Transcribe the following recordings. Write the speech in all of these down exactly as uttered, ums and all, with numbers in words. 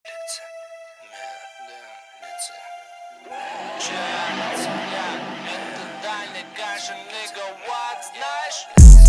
Это дальний кашин, nigga, what, знаешь?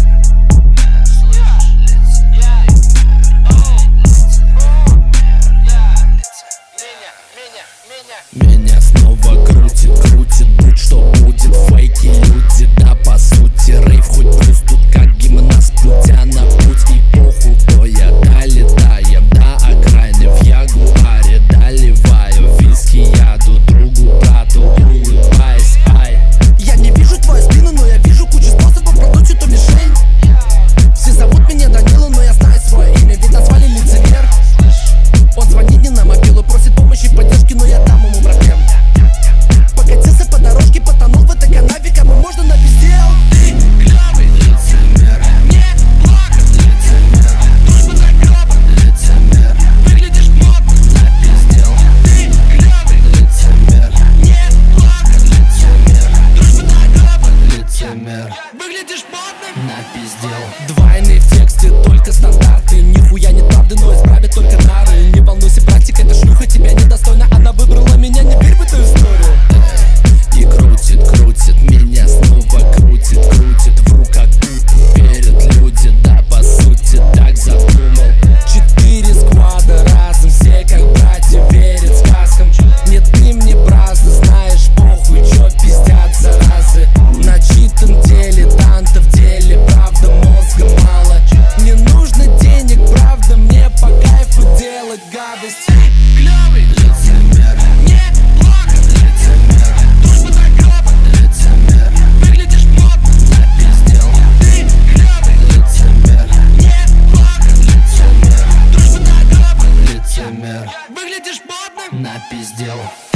Меня снова крутит, крутит, будь что будет. Фейки люди, да по сути рейв, хоть груз тут как гимнаст, путя на путь. И похуй, кто я, долетаем до окраины в ягуаре, доливаю виски яду другу, брату, улыбаясь, ай. Я не вижу твою спину, но я вижу кучу способов продуть эту мишень. Все зовут меня Данила, но я знаю свое имя, ведь назвали лицемер. Он звонит не на мобилу, просит помощи и поддержки, но я дам ему проблем. Покатился по дорожке, потонул в этой канаве, кому можно напиздел. Ты клёвый лицемер, мне плохо лицемер, дружба так гроба лицемер, выглядишь модно напиздел. Ты клёвый лицемер, мне плохо лицемер, дружба так гроба лицемер, выглядишь модно Напиздел. Двойные в тексте, только стандарты. Нихуя не правды, но исправят только нары. Не волнуйся, братик, эта шлюха тебя недостойна. Она выбрала меня, не верь в эту историю. И крутит, крутит, меня снова крутит, крутит в руках тут верят люди, да по сути так задумал. Четыре сквада разом, все как братья верят сказкам. Нет, ты мне праздно, знаешь, похуй, чё пиздят заразы. Начитан дилетант в деле, правда мозга мало. Не нужно денег, правда, мне по кайфу делать гадость. Клёвый лицемер, мне плохо лицемер, дружба так гроба лицемер, выглядишь модно напиздел. Ты клёвый лицемер, мне плохо лицемер, дружба так гроба лицемер, выглядишь модно Напиздел.